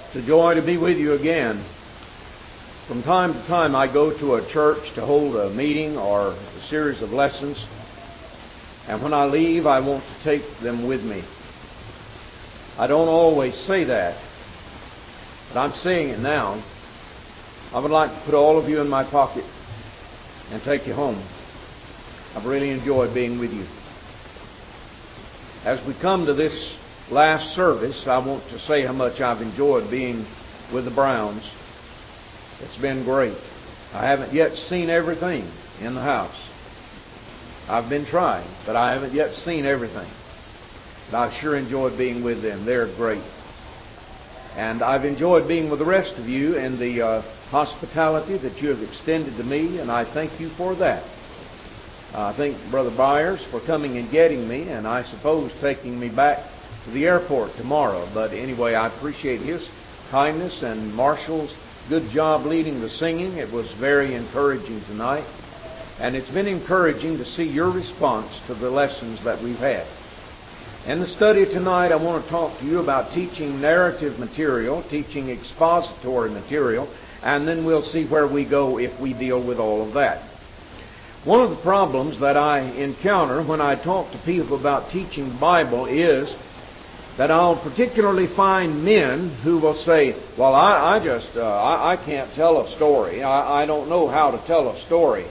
It's a joy to be with you again. From time to time I go to a church to hold a meeting or a series of lessons, and when I leave I want to take them with me. I don't always say that, but I'm saying it now. I would like to put all of you in my pocket and take you home. I've really enjoyed being with you. As we come to this last service, I want to say how much I've enjoyed being with the Browns. It's been great. I haven't yet seen everything in the house. I've been trying, but I haven't yet seen everything. But I've sure enjoyed being with them. They're great. And I've enjoyed being with the rest of you and the hospitality that you have extended to me, and I thank you for that. I thank Brother Byers for coming and getting me, and I suppose taking me back to the airport tomorrow. But anyway, I appreciate his kindness and Marshall's good job leading the singing. It was very encouraging tonight. And it's been encouraging to see your response to the lessons that we've had. In the study tonight, I want to talk to you about teaching narrative material, teaching expository material, and then we'll see where we go if we deal with all of that. One of the problems that I encounter when I talk to people about teaching the Bible is that I'll particularly find men who will say, well, I can't tell a story. I don't know how to tell a story.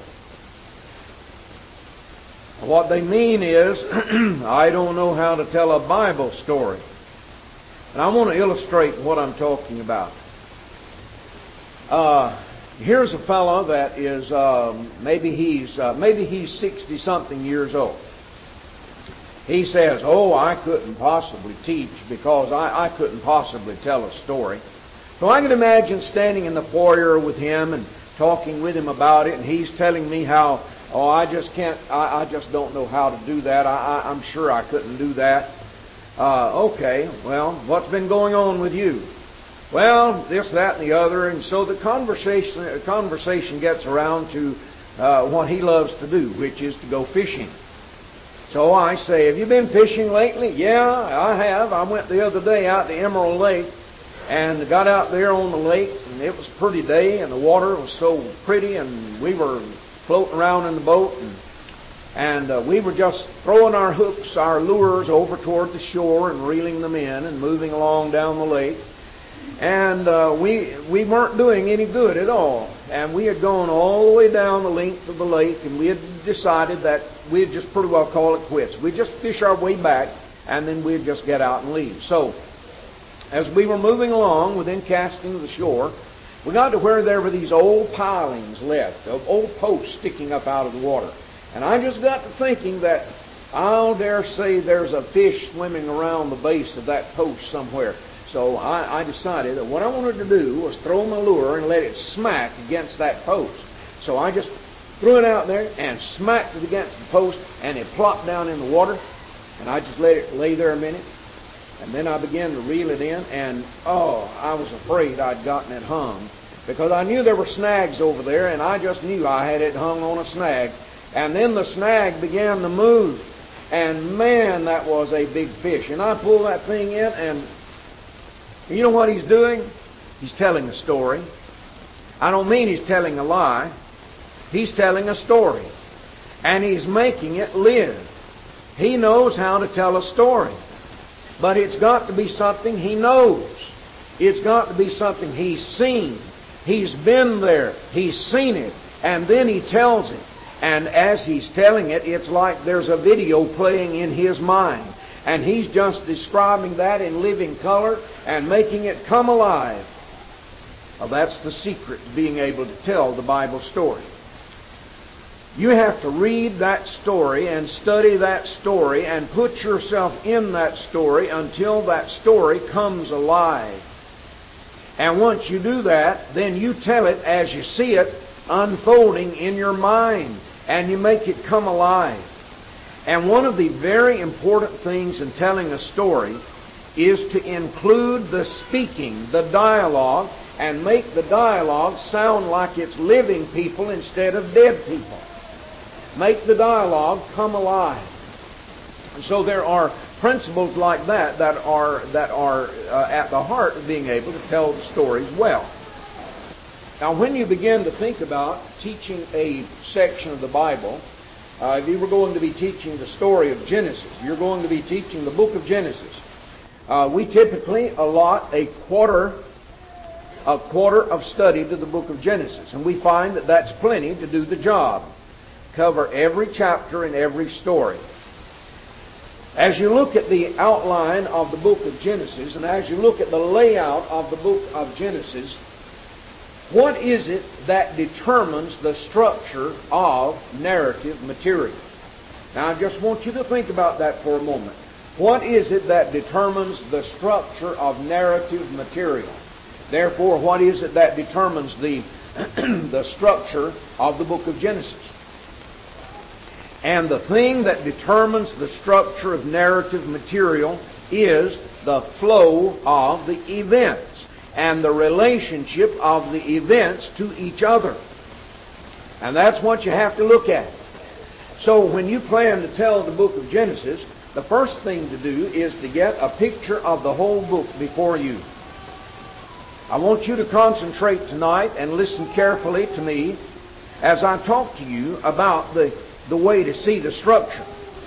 What they mean is, I don't know how to tell a Bible story. And I want to illustrate what I'm talking about. Here's a fellow that is, maybe he's 60-something years old. He says, I couldn't possibly teach because I couldn't possibly tell a story. So I can imagine standing in the foyer with him and talking with him about it, and he's telling me how, I just don't know how to do that. I'm sure I couldn't do that. Okay, well, what's been going on with you? Well, this, that, and the other. And so the conversation gets around to what he loves to do, which is to go fishing. So I say, have you been fishing lately? Yeah, I have. I went the other day out to Emerald Lake and got out there on the lake, and it was a pretty day, and the water was so pretty, and we were floating around in the boat, and we were just throwing our hooks, our lures over toward the shore and reeling them in and moving along down the lake. And we weren't doing any good at all. And we had gone all the way down the length of the lake, and we had decided that we'd just pretty well call it quits. We'd just fish our way back, and then we'd just get out and leave. So, as we were moving along within casting of the shore, we got to where there were these old pilings left, old posts sticking up out of the water. And I just got to thinking that I'll dare say there's a fish swimming around the base of that post somewhere. So I decided that what I wanted to do was throw my lure and let it smack against that post. So I just threw it out there and smacked it against the post, and it plopped down in the water. And I just let it lay there a minute. And then I began to reel it in, and I was afraid I'd gotten it hung. Because I knew there were snags over there, and I just knew I had it hung on a snag. And then the snag began to move. And man, that was a big fish. And I pulled that thing in, and you know what he's doing? He's telling a story. I don't mean he's telling a lie. He's telling a story. And he's making it live. He knows how to tell a story. But it's got to be something he knows. It's got to be something he's seen. He's been there. He's seen it. And then he tells it. And as he's telling it, it's like there's a video playing in his mind. And he's just describing that in living color and making it come alive. Well, that's the secret to being able to tell the Bible story. You have to read that story and study that story and put yourself in that story until that story comes alive. And once you do that, then you tell it as you see it unfolding in your mind, and you make it come alive. And one of the very important things in telling a story is to include the speaking, the dialogue, and make the dialogue sound like it's living people instead of dead people. Make the dialogue come alive. And so there are principles like that are at the heart of being able to tell the stories well. Now, when you begin to think about teaching a section of the Bible, if you were going to be teaching the story of Genesis, you're going to be teaching the book of Genesis. We typically allot a quarter of study to the book of Genesis, and we find that that's plenty to do the job. Cover every chapter and every story. As you look at the outline of the book of Genesis, and as you look at the layout of the book of Genesis, what is it that determines the structure of narrative material? Now, I just want you to think about that for a moment. What is it that determines the structure of narrative material? Therefore, what is it that determines the structure of the book of Genesis? And the thing that determines the structure of narrative material is the flow of the events and the relationship of the events to each other. And that's what you have to look at. So when you plan to tell the book of Genesis, the first thing to do is to get a picture of the whole book before you. I want you to concentrate tonight and listen carefully to me as I talk to you about the way to see the structure.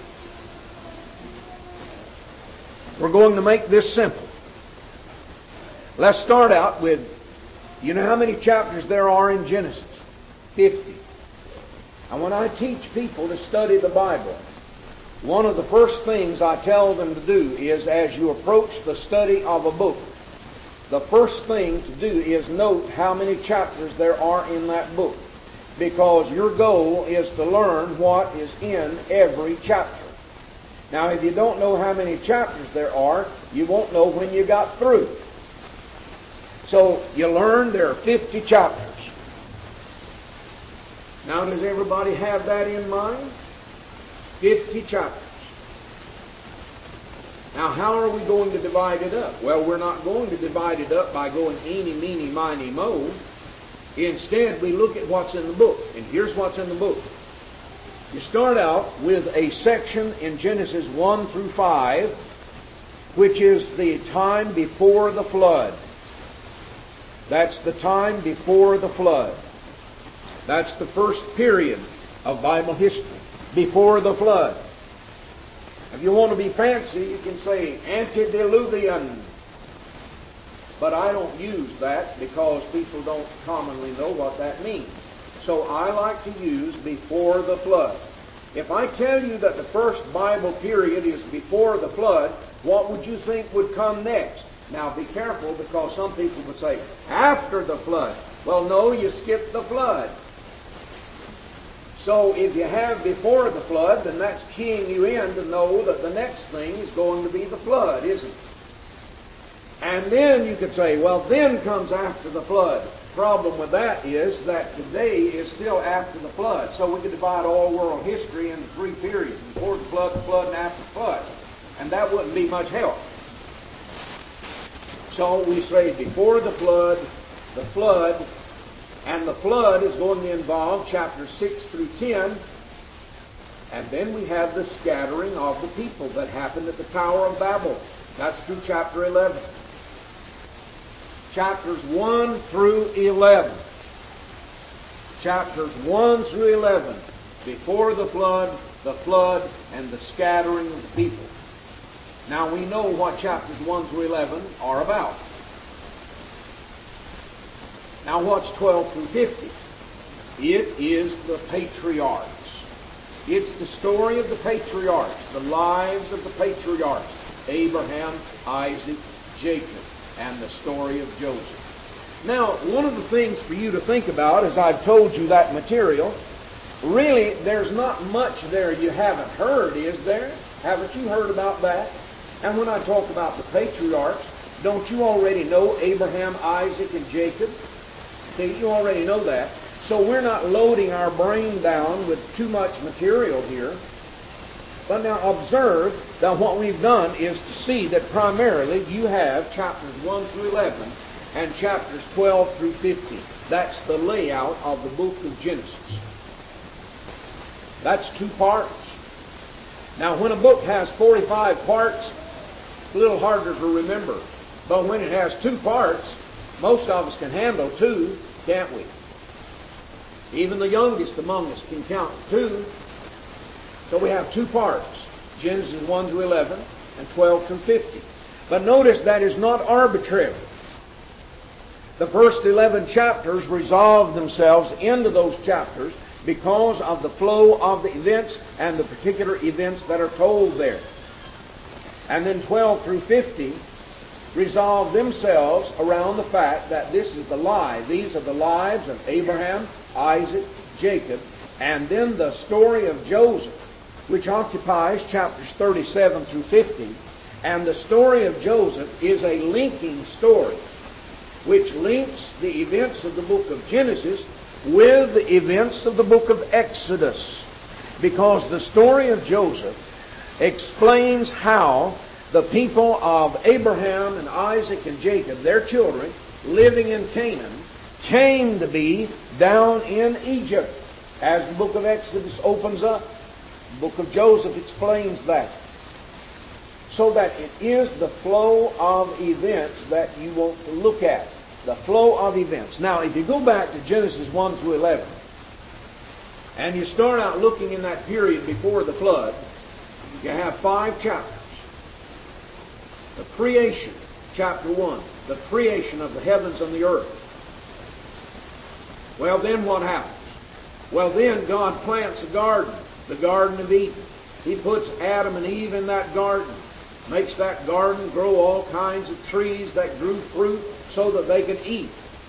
We're going to make this simple. Let's start out with, you know how many chapters there are in Genesis? 50. And when I teach people to study the Bible, one of the first things I tell them to do is, as you approach the study of a book, the first thing to do is note how many chapters there are in that book. Because your goal is to learn what is in every chapter. Now, if you don't know how many chapters there are, you won't know when you got through. So, you learn there are 50 chapters. Now, does everybody have that in mind? 50 chapters. Now, how are we going to divide it up? Well, we're not going to divide it up by going eeny, meeny, miny, moe. Instead, we look at what's in the book. And here's what's in the book. You start out with a section in Genesis 1 through 5, which is the time before the flood. That's the time before the flood. That's the first period of Bible history, before the flood. If you want to be fancy, you can say antediluvian. But I don't use that because people don't commonly know what that means. So I like to use before the flood. If I tell you that the first Bible period is before the flood, what would you think would come next? Now be careful, because some people would say, after the flood. Well, no, you skipped the flood. So if you have before the flood, then that's keying you in to know that the next thing is going to be the flood, isn't it? And then you could say, well, then comes after the flood. Problem with that is that today is still after the flood. So we could divide all world history into three periods: before the flood, and after the flood. And that wouldn't be much help. So we say before the flood, and the flood is going to involve chapters 6 through 10. And then we have the scattering of the people that happened at the Tower of Babel. That's through chapter 11. Chapters 1 through 11. Chapters 1 through 11. Before the flood, and the scattering of the people. Now we know what chapters 1 through 11 are about. Now what's 12 through 50? It is the patriarchs. It's the story of the patriarchs, the lives of the patriarchs. Abraham, Isaac, Jacob, and the story of Joseph. Now, one of the things for you to think about, as I've told you that material, really, there's not much there you haven't heard, is there? Haven't you heard about that? And when I talk about the patriarchs, don't you already know Abraham, Isaac, and Jacob? See, you already know that. So we're not loading our brain down with too much material here. But now observe that what we've done is to see that primarily you have chapters 1 through 11 and chapters 12 through 50. That's the layout of the book of Genesis. That's two parts. Now, when a book has 45 parts, it's a little harder to remember. But when it has 2 parts, most of us can handle 2, can't we? Even the youngest among us can count 2. So we have 2 parts, Genesis 1 to 11 and 12 to 50. But notice that is not arbitrary. The first 11 chapters resolve themselves into those chapters because of the flow of the events and the particular events that are told there. And then 12 through 50 resolve themselves around the fact that this is the life. These are the lives of Abraham, Isaac, Jacob, and then the story of Joseph, which occupies chapters 37 through 50. And the story of Joseph is a linking story, which links the events of the book of Genesis with the events of the book of Exodus. Because the story of Joseph explains how the people of Abraham and Isaac and Jacob, their children, living in Canaan, came to be down in Egypt. As the book of Exodus opens up, the book of Joseph explains that. So that it is the flow of events that you want to look at. The flow of events. Now, if you go back to Genesis 1 through 11, and you start out looking in that period before the flood, you have 5 chapters. The creation, chapter 1, the creation of the heavens and the earth. Well, then what happens? Well, then God plants a garden, the Garden of Eden. He puts Adam and Eve in that garden, makes that garden grow all kinds of trees that grew fruit so that they could eat.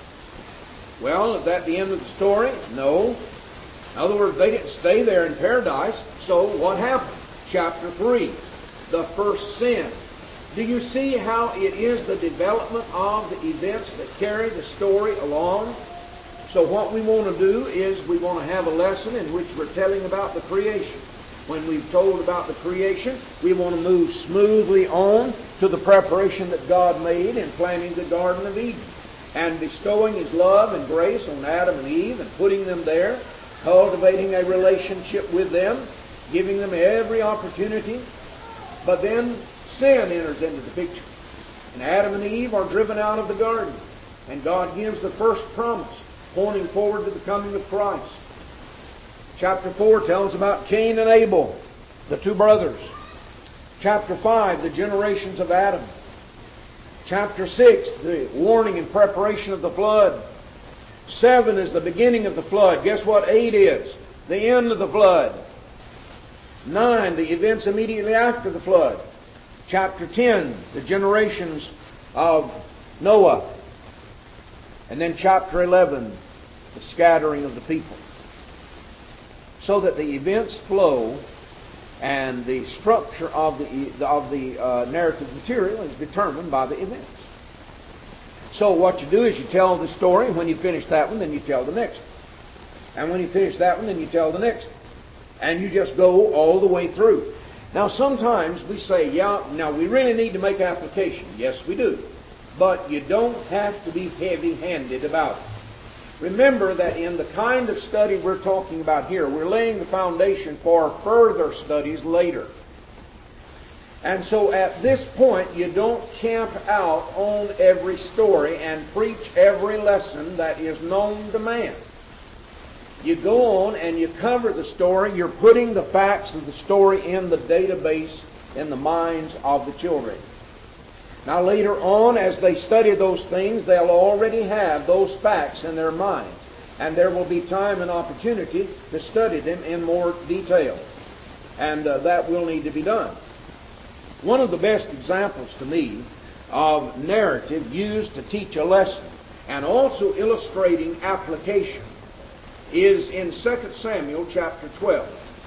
Well, is that the end of the story? No. In other words, they didn't stay there in paradise. So what happened? Chapter 3, the first sin. Do you see how it is the development of the events that carry the story along? So what we want to do is we want to have a lesson in which we're telling about the creation. When we've told about the creation, we want to move smoothly on to the preparation that God made in planting the Garden of Eden and bestowing His love and grace on Adam and Eve and putting them there, cultivating a relationship with them, giving them every opportunity. But then sin enters into the picture. And Adam and Eve are driven out of the garden. And God gives the first promise, pointing forward to the coming of Christ. Chapter 4 tells about Cain and Abel, the 2 brothers. Chapter 5, the generations of Adam. Chapter 6, the warning and preparation of the flood. 7 is the beginning of the flood. Guess what 8 is? The end of the flood. 9, the events immediately after the flood. Chapter 10, the generations of Noah. And then chapter 11, the scattering of the people. So that the events flow and the structure of the narrative material is determined by the events. So what you do is you tell the story. When you finish that one, then you tell the next one. And when you finish that one, then you tell the next one. And you just go all the way through. Now sometimes we say, yeah, now we really need to make application. Yes, we do. But you don't have to be heavy-handed about it. Remember that in the kind of study we're talking about here, we're laying the foundation for further studies later. And so at this point, you don't camp out on every story and preach every lesson that is known to man. You go on and you cover the story. You're putting the facts of the story in the database in the minds of the children. Now later on, as they study those things, they'll already have those facts in their mind. And there will be time and opportunity to study them in more detail. And that will need to be done. One of the best examples to me of narrative used to teach a lesson and also illustrating application is in 2 Samuel chapter 12.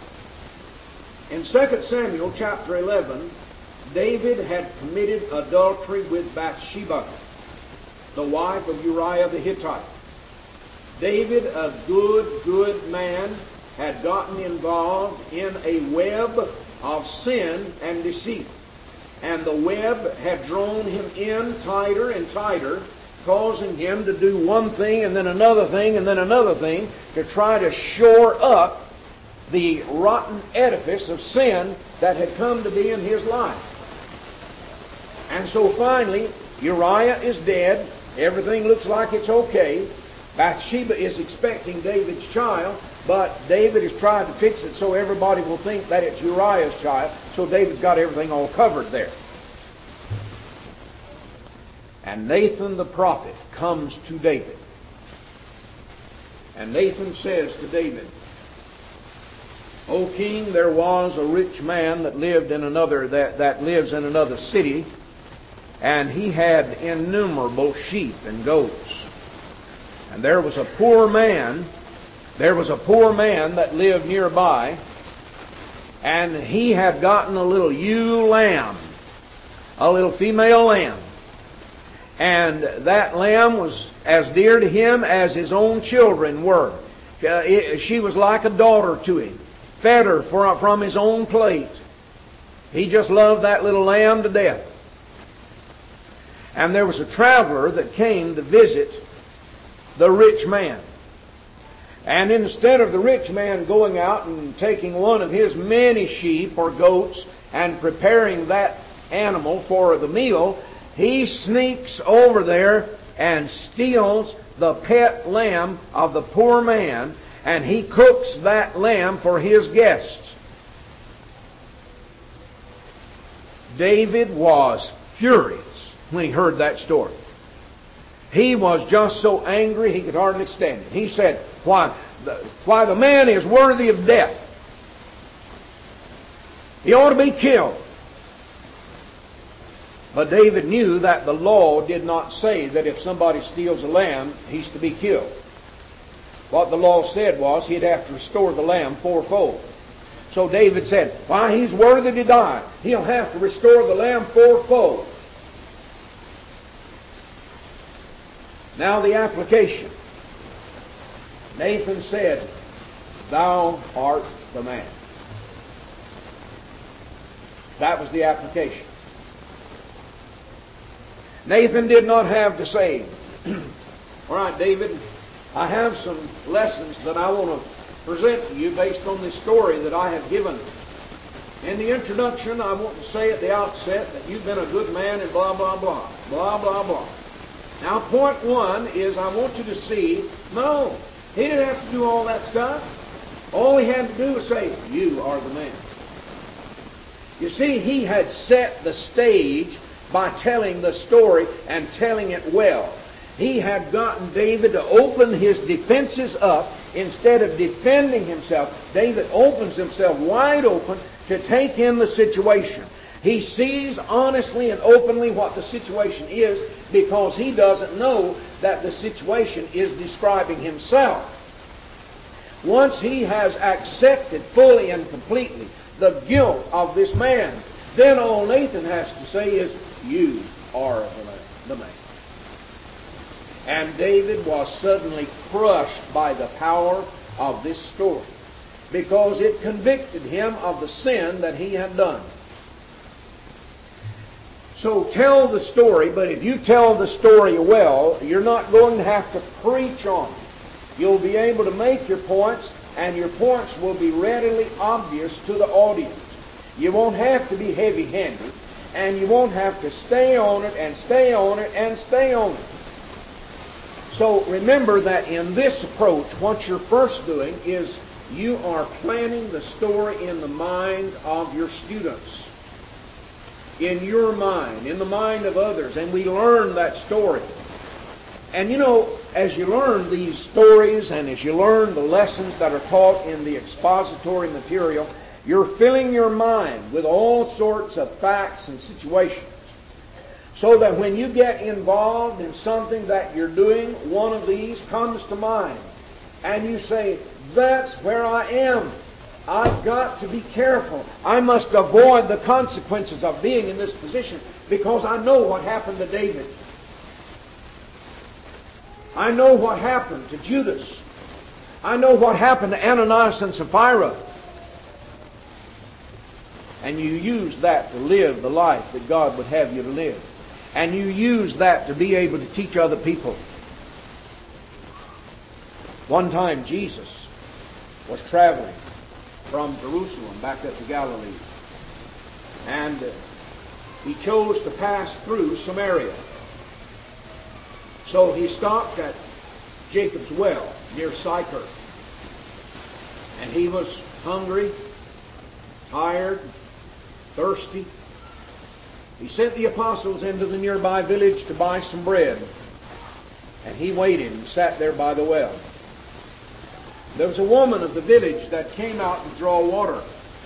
In 2 Samuel chapter 11, David had committed adultery with Bathsheba, the wife of Uriah the Hittite. David, a good man, had gotten involved in a web of sin and deceit. And the web had drawn him in tighter and tighter, causing him to do one thing and then another thing and then another thing to try to shore up the rotten edifice of sin that had come to be in his life. And so finally, Uriah is dead. Everything looks like it's okay. Bathsheba is expecting David's child, but David is trying to fix it so everybody will think that it's Uriah's child. So David's got everything all covered there. And Nathan the prophet comes to David. And Nathan says to David, O king, there was a rich man that lived in another that lives in another city, and he had innumerable sheep and goats. And there was a poor man that lived nearby, and he had gotten a little ewe lamb, a little female lamb. And that lamb was as dear to him as his own children were. She was like a daughter to him. Fed her from his own plate. He just loved that little lamb to death. And there was a traveler that came to visit the rich man. And instead of the rich man going out and taking one of his many sheep or goats and preparing that animal for the meal, he sneaks over there and steals the pet lamb of the poor man, and he cooks that lamb for his guests. David was furious when he heard that story. He was just so angry he could hardly stand it. He said, Why, the man is worthy of death. He ought to be killed. But David knew that the law did not say that if somebody steals a lamb, he's to be killed. What the law said was he'd have to restore the lamb fourfold. So David said, why, he's worthy to die. He'll have to restore the lamb fourfold. Now the application. Nathan said, Thou art the man. That was the application. Nathan did not have to say, all right, David, I have some lessons that I want to present to you based on this story that I have given. In the introduction, I want to say at the outset that you've been a good man and blah, blah, blah, blah, blah, blah. Now, point one is I want you to see, no, he didn't have to do all that stuff. All he had to do was say, you are the man. You see, he had set the stage by telling the story and telling it well. He had gotten David to open his defenses up. Instead of defending himself, David opens himself wide open to take in the situation. He sees honestly and openly what the situation is because he doesn't know that the situation is describing himself. Once he has accepted fully and completely the guilt of this man, then all Nathan has to say is, you are the man. And David was suddenly crushed by the power of this story because it convicted him of the sin that he had done. So tell the story, but if you tell the story well, you're not going to have to preach on it. You'll be able to make your points, and your points will be readily obvious to the audience. You won't have to be heavy-handed, and you won't have to stay on it and stay on it and stay on it. So remember that in this approach, what you're first doing is you are planning the story in the mind of your students. In your mind, in the mind of others, and we learn that story. And you know, as you learn these stories and as you learn the lessons that are taught in the expository material, you're filling your mind with all sorts of facts and situations. So that when you get involved in something that you're doing, one of these comes to mind. And you say, that's where I am. I've got to be careful. I must avoid the consequences of being in this position because I know what happened to David. I know what happened to Judas. I know what happened to Ananias and Sapphira. And you use that to live the life that God would have you to live. And you use that to be able to teach other people. One time Jesus was traveling from Jerusalem back up to Galilee. And he chose to pass through Samaria. So he stopped at Jacob's well near Sychar. And he was hungry, tired, thirsty. He sent the apostles into the nearby village to buy some bread. And he waited and sat there by the well. There was a woman of the village that came out to draw water.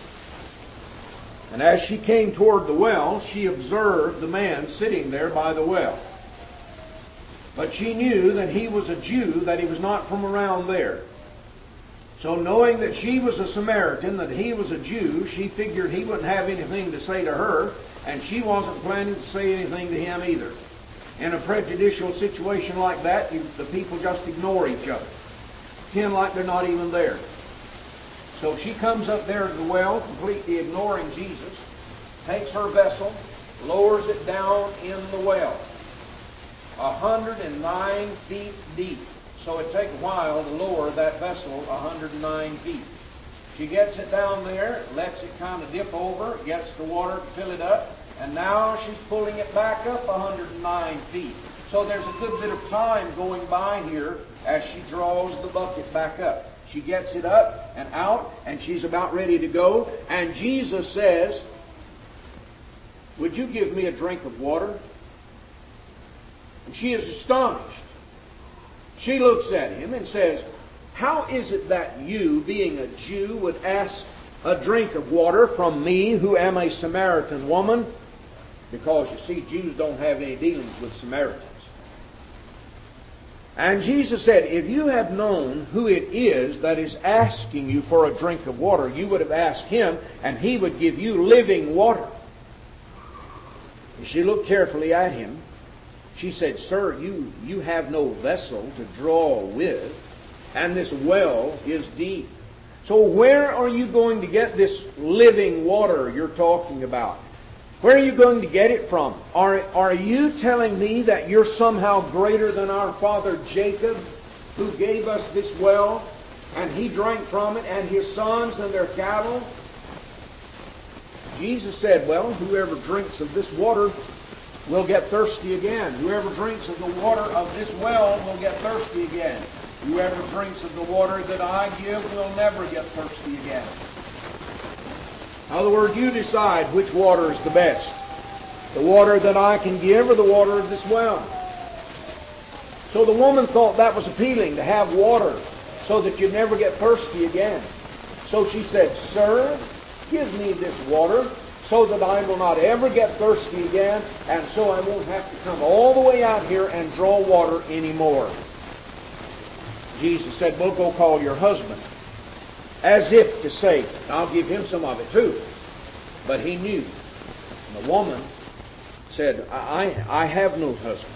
And as she came toward the well, she observed the man sitting there by the well. But she knew that he was a Jew, that he was not from around there. So knowing that she was a Samaritan, that he was a Jew, she figured he wouldn't have anything to say to her, and she wasn't planning to say anything to him either. In a prejudicial situation like that, the people just ignore each other. Pretend like they're not even there. So she comes up there to the well, completely ignoring Jesus, takes her vessel, lowers it down in the well. 109 feet deep. So it takes a while to lower that vessel 109 feet. She gets it down there, lets it kind of dip over, gets the water to fill it up, and now she's pulling it back up 109 feet. So there's a good bit of time going by here as she draws the bucket back up. She gets it up and out, and she's about ready to go. And Jesus says, "Would you give me a drink of water?" And she is astonished. She looks at him and says, "How is it that you, being a Jew, would ask a drink of water from me, who am a Samaritan woman?" Because, you see, Jews don't have any dealings with Samaritans. And Jesus said, "If you had known who it is that is asking you for a drink of water, you would have asked him, and he would give you living water." And she looked carefully at him. She said, "Sir, you have no vessel to draw with, and this well is deep. So where are you going to get this living water you're talking about? Where are you going to get it from? Are you telling me that you're somehow greater than our father Jacob, who gave us this well, and he drank from it, and his sons and their cattle?" Jesus said, "Well, whoever drinks of this water will get thirsty again. Whoever drinks of the water of this well will get thirsty again. Whoever drinks of the water that I give will never get thirsty again." In other words, you decide which water is the best. The water that I can give or the water of this well. So the woman thought that was appealing, to have water so that you'd never get thirsty again. So she said, "Sir, give me this water so that I will not ever get thirsty again, and so I won't have to come all the way out here and draw water anymore." Jesus said, "Well, go call your husband." As if to say, "I'll give him some of it too." But he knew. And the woman said, I have no husband."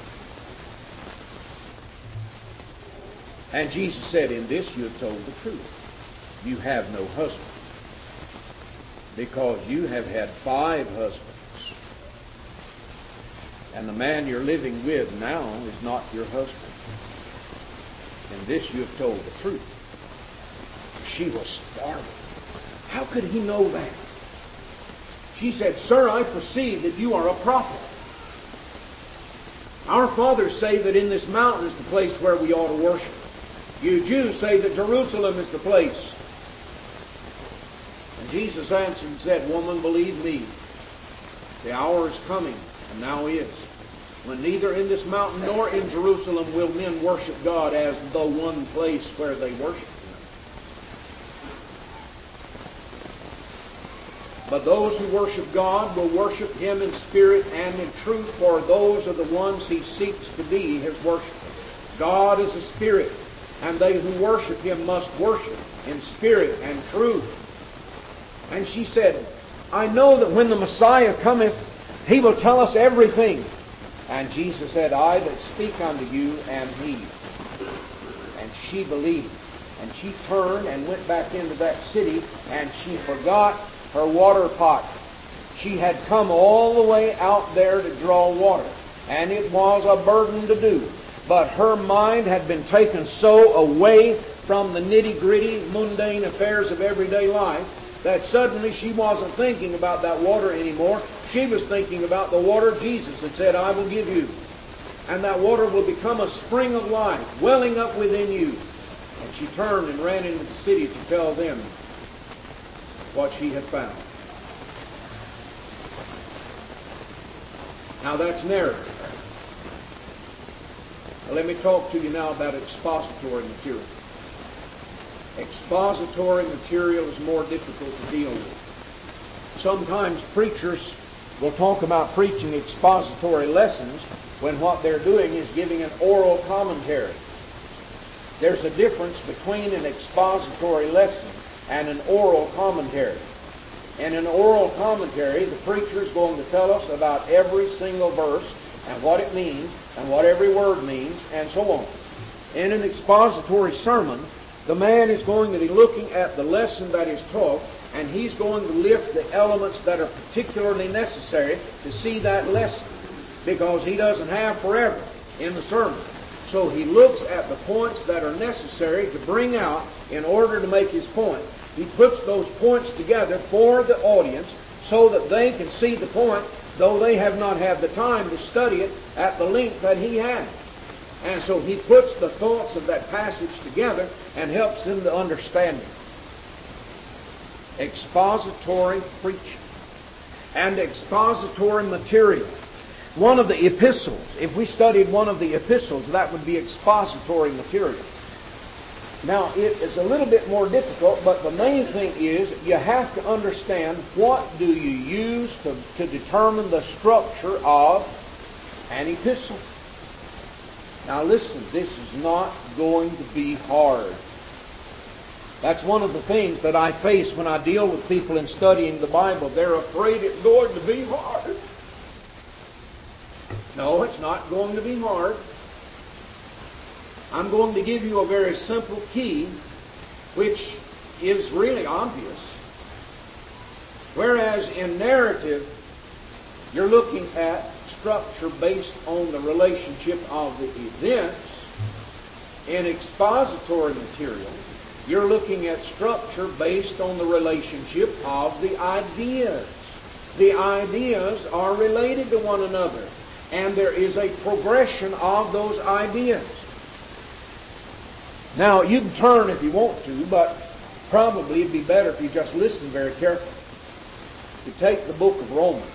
And Jesus said, "In this you have told the truth. You have no husband, because you have had 5 husbands. And the man you're living with now is not your husband. In this you have told the truth." She was startled. How could he know that? She said, "Sir, I perceive that you are a prophet. Our fathers say that in this mountain is the place where we ought to worship. You Jews say that Jerusalem is the place." And Jesus answered and said, "Woman, believe me, the hour is coming, and now is, when neither in this mountain nor in Jerusalem will men worship God as the one place where they worship Him. But those who worship God will worship Him in spirit and in truth, for those are the ones He seeks to be His worshippers. God is a spirit, and they who worship Him must worship in spirit and truth." And she said, "I know that when the Messiah cometh, He will tell us everything." And Jesus said, "I that speak unto you am He." And she believed. And she turned and went back into that city, and she forgot her water pot. She had come all the way out there to draw water, and it was a burden to do. But her mind had been taken so away from the nitty-gritty, mundane affairs of everyday life that suddenly she wasn't thinking about that water anymore. She was thinking about the water Jesus had said, I will give you. And that water will become a spring of life, welling up within you. And she turned and ran into the city to tell them what she had found. Now that's narrative. Now let me talk to you now about expository material. Expository material is more difficult to deal with. Sometimes preachers will talk about preaching expository lessons when what they're doing is giving an oral commentary. There's a difference between an expository lesson and an oral commentary. In an oral commentary, the preacher is going to tell us about every single verse and what it means and what every word means and so on. In an expository sermon, the man is going to be looking at the lesson that is taught, and he's going to lift the elements that are particularly necessary to see that lesson, because he doesn't have forever in the sermon. So he looks at the points that are necessary to bring out in order to make his point. He puts those points together for the audience so that they can see the point, though they have not had the time to study it at the length that he has. And so he puts the thoughts of that passage together and helps them to understand it. Expository preaching and expository material. One of the epistles, if we studied one of the epistles, that would be expository material. Now, it is a little bit more difficult, but the main thing is you have to understand what do you use to determine the structure of an epistle. Now listen, this is not going to be hard. That's one of the things that I face when I deal with people in studying the Bible. They're afraid it's going to be hard. No, it's not going to be hard. I'm going to give you a very simple key, which is really obvious. Whereas in narrative, you're looking at structure based on the relationship of the events. In expository material, you're looking at structure based on the relationship of the ideas. The ideas are related to one another, and there is a progression of those ideas. Now, you can turn if you want to, but probably it'd be better if you just listen very carefully. You take the book of Romans,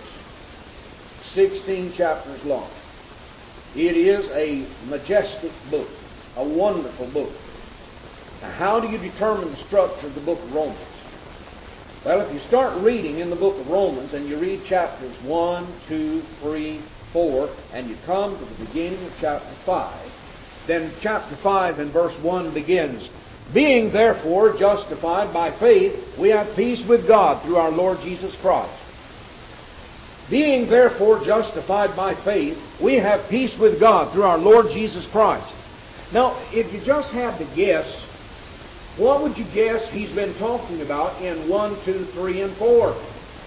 16 chapters long. It is a majestic book, a wonderful book. Now, how do you determine the structure of the book of Romans? Well, if you start reading in the book of Romans and you read chapters 1, 2, 3, 4, and you come to the beginning of chapter 5, then chapter 5 and verse 1 begins, Being therefore justified by faith, we have peace with God through our Lord Jesus Christ. Being therefore justified by faith, we have peace with God through our Lord Jesus Christ. Now, if you just had to guess, what would you guess he's been talking about in 1, 2, 3, and 4?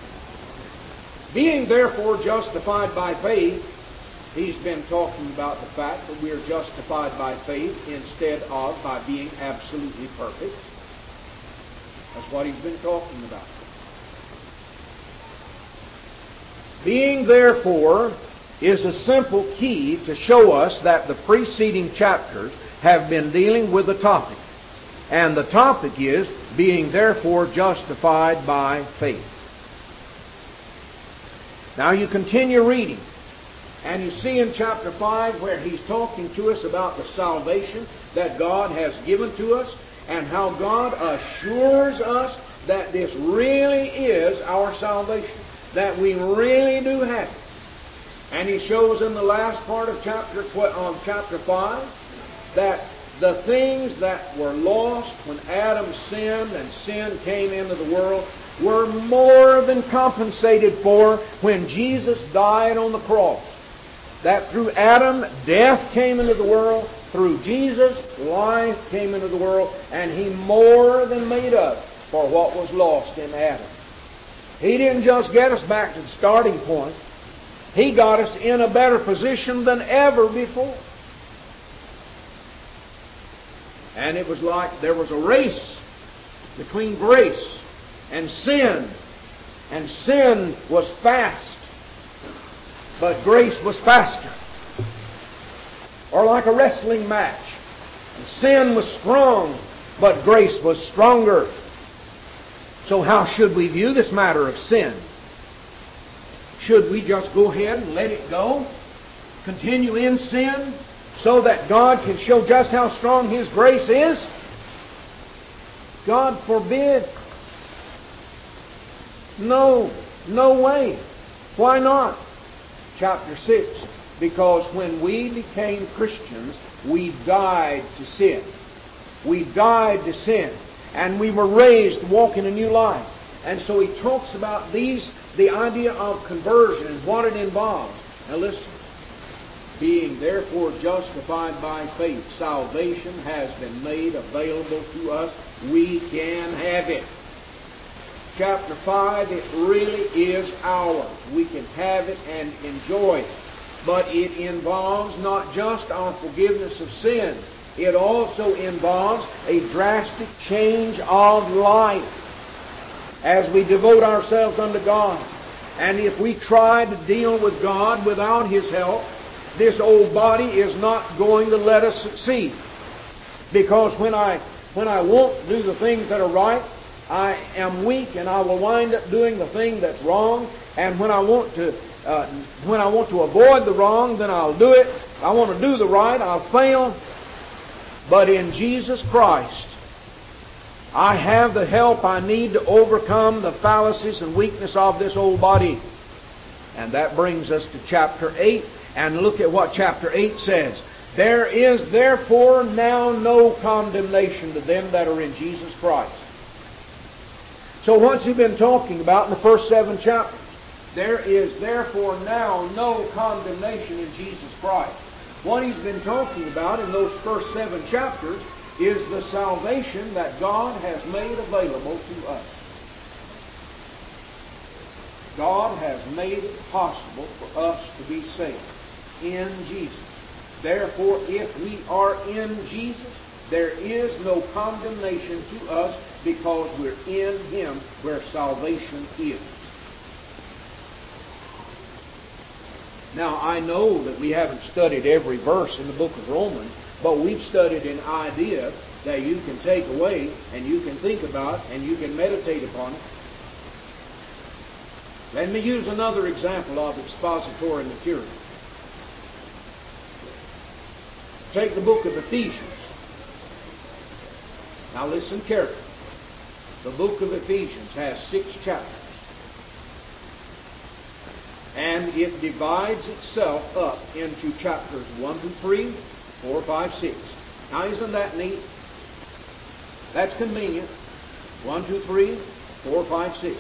Being therefore justified by faith, he's been talking about the fact that we are justified by faith instead of by being absolutely perfect. That's what he's been talking about. Being therefore is a simple key to show us that the preceding chapters have been dealing with a topic. And the topic is being therefore justified by faith. Now you continue reading. And you see in chapter 5 where he's talking to us about the salvation that God has given to us and how God assures us that this really is our salvation, that we really do have it. And he shows in the last part of chapter 5 that the things that were lost when Adam sinned and sin came into the world were more than compensated for when Jesus died on the cross. That through Adam, death came into the world. Through Jesus, life came into the world. And He more than made up for what was lost in Adam. He didn't just get us back to the starting point. He got us in a better position than ever before. And it was like there was a race between grace and sin. And sin was fast, but grace was faster. Or like a wrestling match. And sin was strong, but grace was stronger. So how should we view this matter of sin? Should we just go ahead and let it go? Continue in sin so that God can show just how strong His grace is? God forbid. No way. Why not? Chapter 6. Because when we became Christians, we died to sin. We died to sin. And we were raised to walk in a new life. And so he talks about the idea of conversion and what it involves. Now listen. Being therefore justified by faith, salvation has been made available to us. We can have it. Chapter 5, it really is ours. We can have it and enjoy it. But it involves not just our forgiveness of sin. It also involves a drastic change of life as we devote ourselves unto God. And if we try to deal with God without His help, this old body is not going to let us succeed. Because when I want to do the things that are right, I am weak and I will wind up doing the thing that's wrong. And when I want to avoid the wrong, then I'll do it. I want to do the right, I'll fail. But in Jesus Christ, I have the help I need to overcome the fallacies and weakness of this old body. And that brings us to chapter 8. And look at what chapter 8 says. There is therefore now no condemnation to them that are in Jesus Christ. So what's he been talking about in the first 7 chapters? There is therefore now no condemnation in Jesus Christ. What he's been talking about in those first 7 chapters is the salvation that God has made available to us. God has made it possible for us to be saved in Jesus. Therefore, if we are in Jesus, there is no condemnation to us because we're in Him where salvation is. Now, I know that we haven't studied every verse in the book of Romans, but we've studied an idea that you can take away and you can think about and you can meditate upon it. Let me use another example of expository material. Take the book of Ephesians. Now listen carefully. The book of Ephesians has 6 chapters. And it divides itself up into chapters 1 through 3, 4, 5, 6. Now isn't that neat? That's convenient. 1, 2, 3, 4, 5, 6.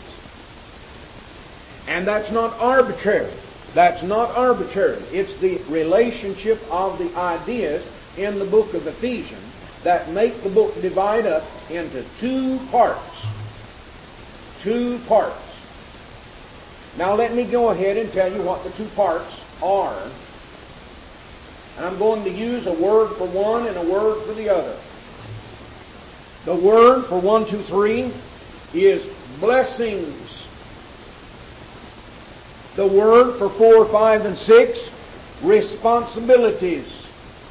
And that's not arbitrary. That's not arbitrary. It's the relationship of the ideas in the book of Ephesians that make the book divide up into 2 parts. 2 parts. Now let me go ahead and tell you what the 2 parts are. And I'm going to use a word for one and a word for the other. The word for 1, 2, 3 is blessings. The word for 4, 5, and 6, responsibilities.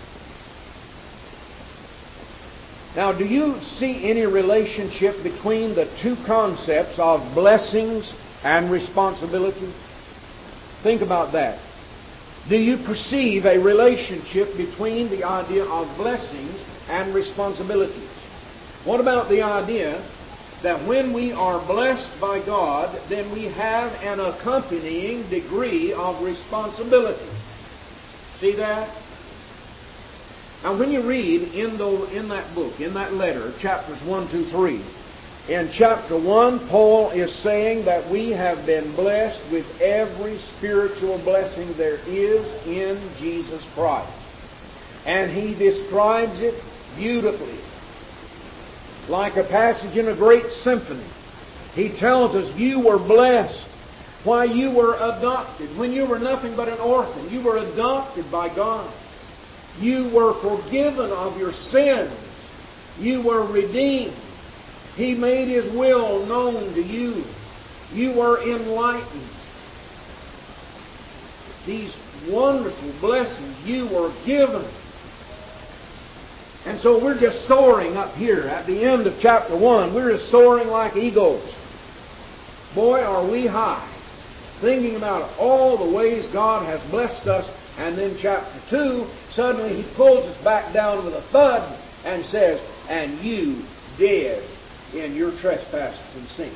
Now, do you see any relationship between the 2 concepts of blessings and responsibility? Think about that. Do you perceive a relationship between the idea of blessings and responsibilities? What about the idea that when we are blessed by God, then we have an accompanying degree of responsibility? See that? Now when you read in that book, in that letter, chapters 1, 2, 3, in chapter 1, Paul is saying that we have been blessed with every spiritual blessing there is in Jesus Christ. And he describes it beautifully, like a passage in a great symphony. He tells us you were blessed. Why, you were adopted. When you were nothing but an orphan, you were adopted by God. You were forgiven of your sins. You were redeemed. He made His will known to you. You were enlightened. These wonderful blessings you were given. And so we're just soaring up here at the end of chapter 1. We're just soaring like eagles. Boy, are we high. Thinking about all the ways God has blessed us. And then chapter 2, suddenly He pulls us back down with a thud and says, and you dead in your trespasses and sins.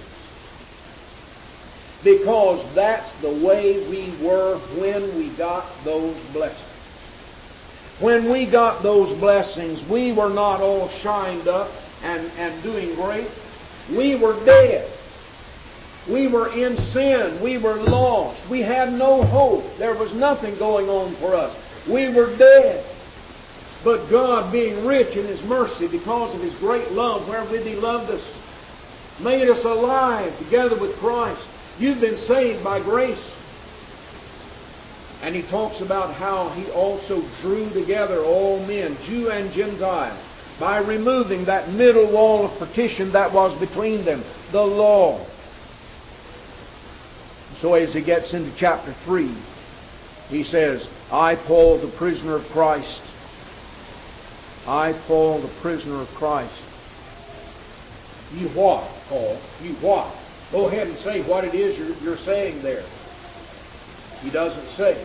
Because that's the way we were when we got those blessings. When we got those blessings, we were not all shined up and doing great. We were dead. We were in sin. We were lost. We had no hope. There was nothing going on for us. We were dead. But God, being rich in His mercy because of His great love wherewith He loved us, made us alive together with Christ. You've been saved by grace. And He talks about how He also drew together all men, Jew and Gentile, by removing that middle wall of partition that was between them, the law. So as he gets into chapter 3, he says, I, Paul, the prisoner of Christ. I, Paul, the prisoner of Christ. You what, Paul? You what? Go ahead and say what it is you're saying there. He doesn't say.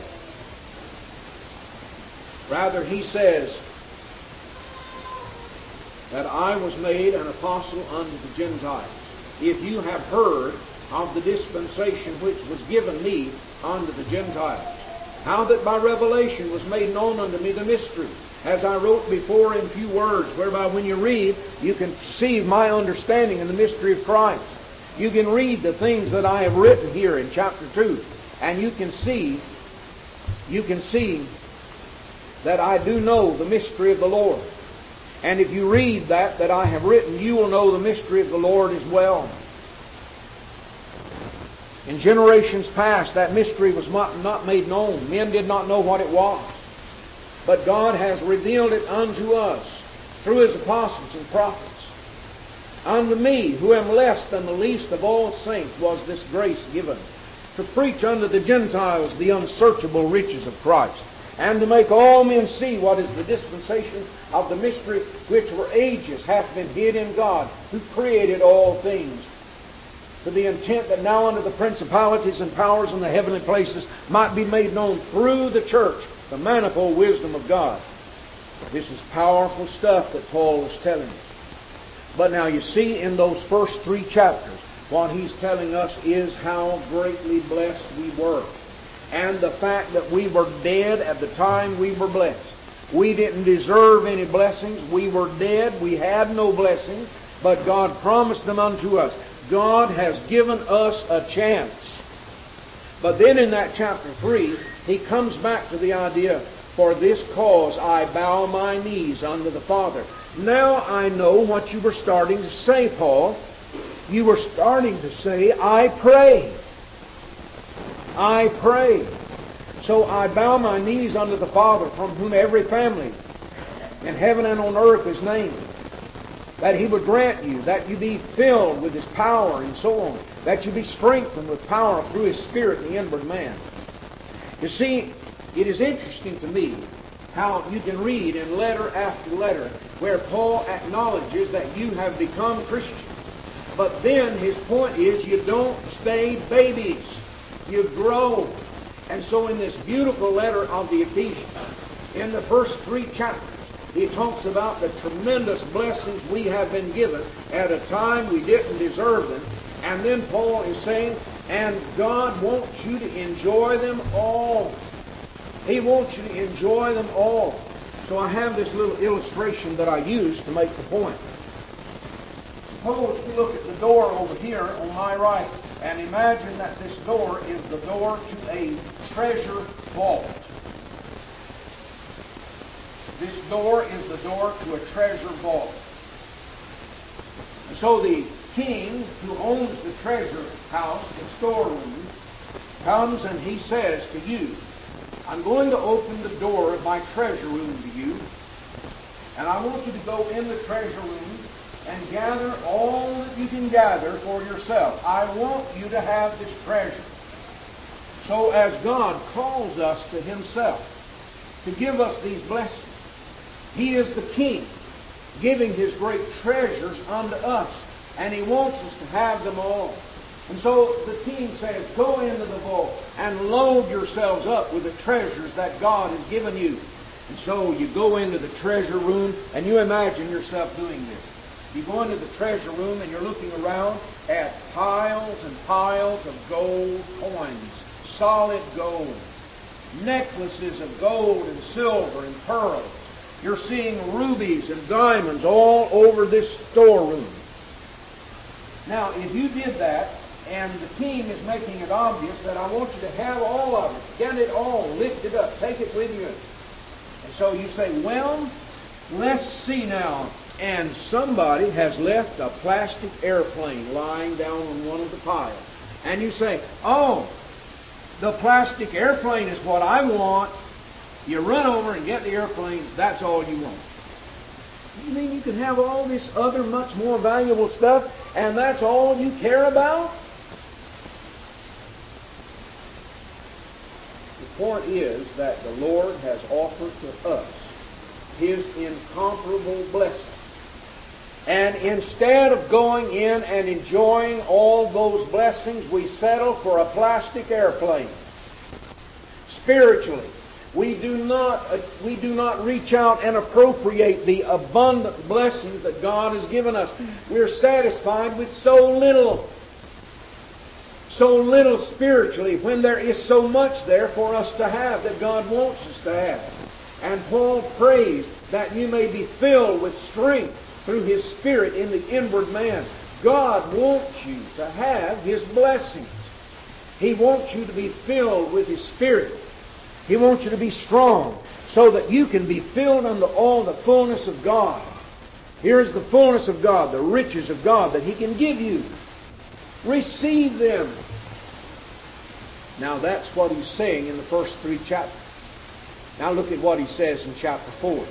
Rather, he says that I was made an apostle unto the Gentiles. If you have heard of the dispensation which was given me unto the Gentiles, how that by revelation was made known unto me the mystery, as I wrote before in few words, whereby when you read, you can see my understanding in the mystery of Christ. You can read the things that I have written here in chapter 2, and you can see that I do know the mystery of the Lord. And if you read that I have written, you will know the mystery of the Lord as well. In generations past, that mystery was not made known. Men did not know what it was. But God has revealed it unto us through His apostles and prophets. Unto me, who am less than the least of all saints, was this grace given, to preach unto the Gentiles the unsearchable riches of Christ, and to make all men see what is the dispensation of the mystery which for ages hath been hid in God, who created all things, to the intent that now unto the principalities and powers in the heavenly places might be made known through the church the manifold wisdom of God. This is powerful stuff that Paul is telling us. But now you see in those first 3 chapters, what he's telling us is how greatly blessed we were. And the fact that we were dead at the time we were blessed. We didn't deserve any blessings. We were dead. We had no blessings. But God promised them unto us. God has given us a chance. But then in that chapter 3, he comes back to the idea, for this cause I bow my knees unto the Father. Now I know what you were starting to say, Paul. You were starting to say, I pray. I pray. So I bow my knees unto the Father, from whom every family in heaven and on earth is named, that He would grant you that you be filled with His power and so on, that you be strengthened with power through His Spirit in the inward man. You see, it is interesting to me how you can read in letter after letter where Paul acknowledges that you have become Christians. But then his point is you don't stay babies. You grow. And so in this beautiful letter of the Ephesians, in the first 3 chapters, he talks about the tremendous blessings we have been given at a time we didn't deserve them. And then Paul is saying, and God wants you to enjoy them all. He wants you to enjoy them all. So I have this little illustration that I use to make the point. Suppose we look at the door over here on my right, and imagine that this door is the door to a treasure vault. This door is the door to a treasure vault. And so the king who owns the treasure house, the storeroom, comes and he says to you, I'm going to open the door of my treasure room to you, and I want you to go in the treasure room and gather all that you can gather for yourself. I want you to have this treasure. So as God calls us to Himself, to give us these blessings, He is the King, giving His great treasures unto us. And He wants us to have them all. And so the King says, go into the vault and load yourselves up with the treasures that God has given you. And so you go into the treasure room, and you imagine yourself doing this. You go into the treasure room and you're looking around at piles and piles of gold coins, solid gold, necklaces of gold and silver and pearls. You're seeing rubies and diamonds all over this storeroom. Now, if you did that, and the King is making it obvious that I want you to have all of it, get it all, lift it up, take it with you. And so you say, well, let's see now. And somebody has left a plastic airplane lying down on one of the piles. And you say, oh, the plastic airplane is what I want. You run over and get the airplane. That's all you want. You mean you can have all this other much more valuable stuff, and that's all you care about? The point is that the Lord has offered to us His incomparable blessing. And instead of going in and enjoying all those blessings, we settle for a plastic airplane. Spiritually, we do not reach out and appropriate the abundant blessings that God has given us. We're satisfied with so little spiritually, when there is so much there for us to have that God wants us to have. And Paul prays that you may be filled with strength through His Spirit in the inward man. God wants you to have His blessings. He wants you to be filled with His Spirit. He wants you to be strong so that you can be filled unto all the fullness of God. Here's the fullness of God, the riches of God that He can give you. Receive them. Now that's what He's saying in the first 3 chapters. Now look at what He says in chapter 4.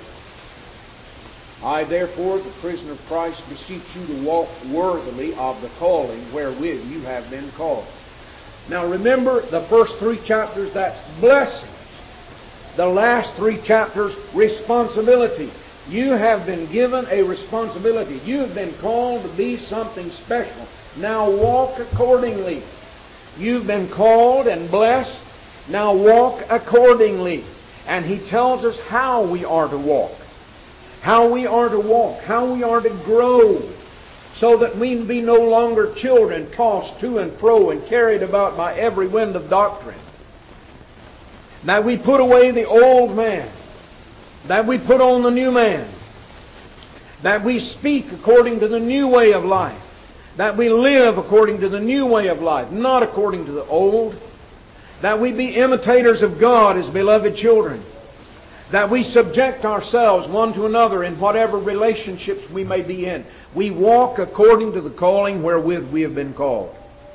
I therefore, the prisoner of Christ, beseech you to walk worthily of the calling wherewith you have been called. Now remember, the first 3 chapters, that's blessings. The last 3 chapters, responsibility. You have been given a responsibility. You have been called to be something special. Now walk accordingly. You've been called and blessed. Now walk accordingly. And He tells us how we are to walk. How we are to walk. How we are to grow. So that we be no longer children tossed to and fro and carried about by every wind of doctrine. That we put away the old man. That we put on the new man. That we speak according to the new way of life. That we live according to the new way of life, not according to the old. That we be imitators of God as beloved children. That we subject ourselves one to another in whatever relationships we may be in. We walk according to the calling wherewith we have been called.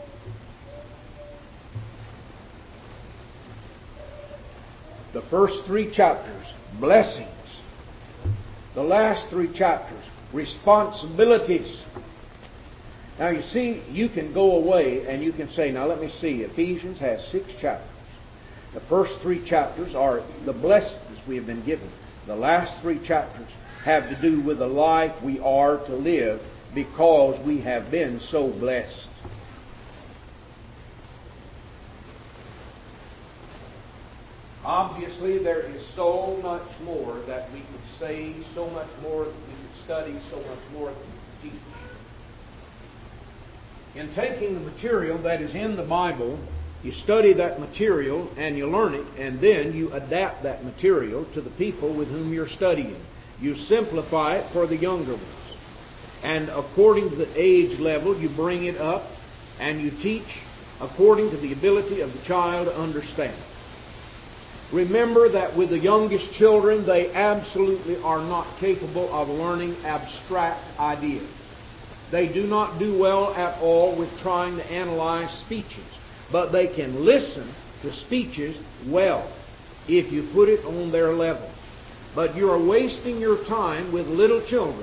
The first 3 chapters, blessings. The last 3 chapters, responsibilities. Now you see, you can go away and you can say, now let me see, Ephesians has 6 chapters. The first 3 chapters are the blessings we have been given. The last 3 chapters have to do with the life we are to live because we have been so blessed. Obviously, there is so much more that we could say, so much more that we could study, so much more that we could teach. In taking the material that is in the Bible, you study that material and you learn it, and then you adapt that material to the people with whom you're studying. You simplify it for the younger ones. And according to the age level, you bring it up and you teach according to the ability of the child to understand. Remember that with the youngest children, they absolutely are not capable of learning abstract ideas. They do not do well at all with trying to analyze speeches. But they can listen to speeches well if you put it on their level. But you are wasting your time with little children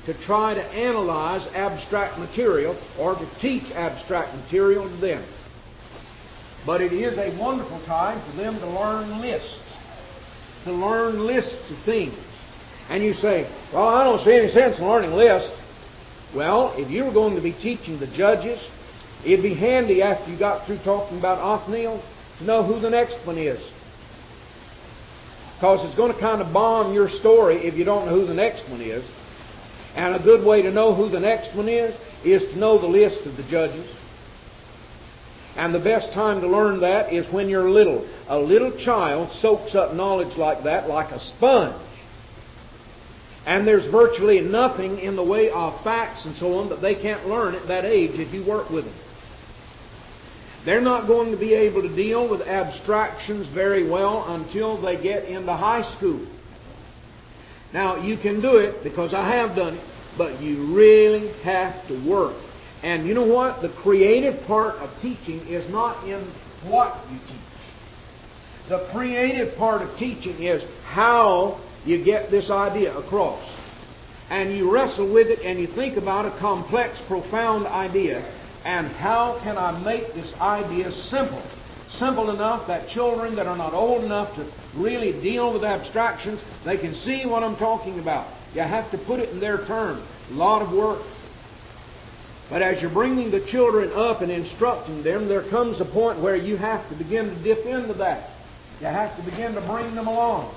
to try to analyze abstract material or to teach abstract material to them. But it is a wonderful time for them to learn lists. To learn lists of things. And you say, well, I don't see any sense in learning lists. Well, if you were going to be teaching the judges, it'd be handy after you got through talking about Othniel to know who the next one is. Because it's going to kind of bomb your story if you don't know who the next one is. And a good way to know who the next one is to know the list of the judges. And the best time to learn that is when you're little. A little child soaks up knowledge like that like a sponge. And there's virtually nothing in the way of facts and so on that they can't learn at that age if you work with them. They're not going to be able to deal with abstractions very well until they get into high school. Now, you can do it because I have done it, but you really have to work. And you know what? The creative part of teaching is not in what you teach. The creative part of teaching is how you get this idea across. And you wrestle with it and you think about a complex, profound idea. And how can I make this idea simple? Simple enough that children that are not old enough to really deal with abstractions, they can see what I'm talking about. You have to put it in their terms. A lot of work. But as you're bringing the children up and instructing them, there comes a point where you have to begin to dip into that. You have to begin to bring them along.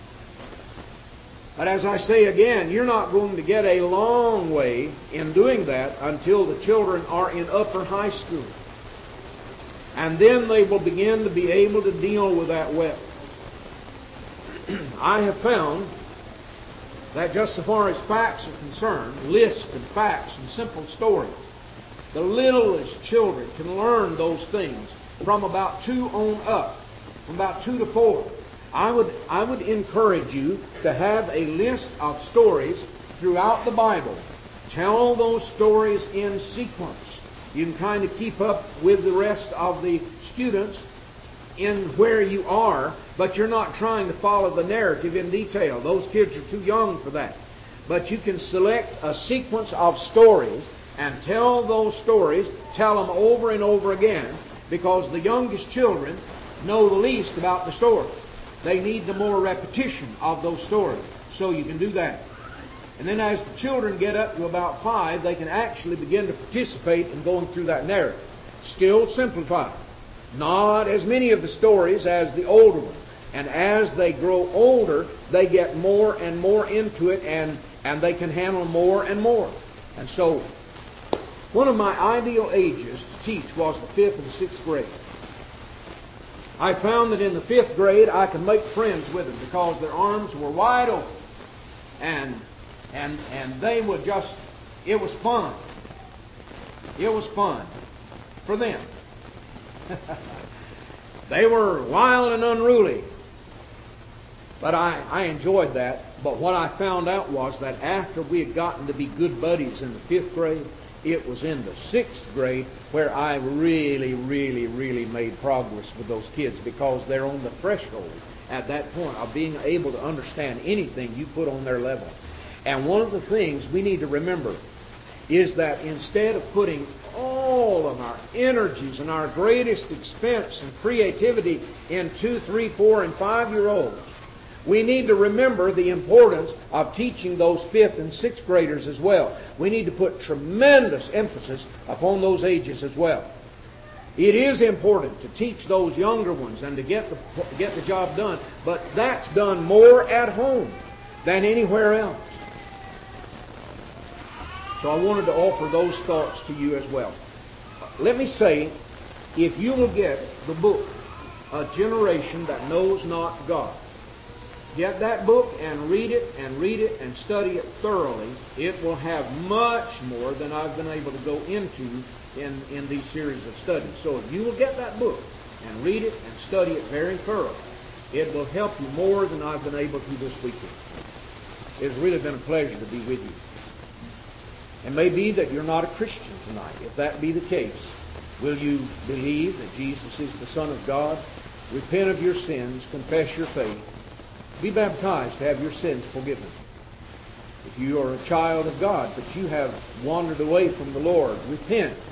But as I say again, you're not going to get a long way in doing that until the children are in upper high school. And then they will begin to be able to deal with that well. I have found that just so far as facts are concerned, lists and facts and simple stories, the littlest children can learn those things from about 2 on up, from about 2 to 4. I would encourage you to have a list of stories throughout the Bible. Tell those stories in sequence. You can kind of keep up with the rest of the students in where you are, but you're not trying to follow the narrative in detail. Those kids are too young for that. But you can select a sequence of stories and tell those stories, tell them over and over again, because the youngest children know the least about the story. They need the more repetition of those stories. So you can do that. And then as the children get up to about 5, they can actually begin to participate in going through that narrative. Still simplified. Not as many of the stories as the older ones. And as they grow older, they get more and more into it, and they can handle more and more. And so, one of my ideal ages to teach was the 5th and 6th grade. I found that in the 5th grade I could make friends with them because their arms were wide open. And they would just, it was fun. It was fun for them. They were wild and unruly. But I enjoyed that. But what I found out was that after we had gotten to be good buddies in the 5th grade, it was in the 6th grade where I really, really, really made progress with those kids, because they're on the threshold at that point of being able to understand anything you put on their level. And one of the things we need to remember is that instead of putting all of our energies and our greatest expense and creativity in 2, 3, 4, and 5-year-olds, we need to remember the importance of teaching those 5th and 6th graders as well. We need to put tremendous emphasis upon those ages as well. It is important to teach those younger ones and to get the job done, but that's done more at home than anywhere else. So I wanted to offer those thoughts to you as well. Let me say, if you will get the book, A Generation That Knows Not God, get that book and read it and study it thoroughly. It will have much more than I've been able to go into in these series of studies. So if you will get that book and read it and study it very thoroughly, it will help you more than I've been able to this weekend. It's really been a pleasure to be with you. It may be that you're not a Christian tonight. If that be the case, will you believe that Jesus is the Son of God? Repent of your sins, confess your faith, be baptized to have your sins forgiven. If you are a child of God, but you have wandered away from the Lord, repent.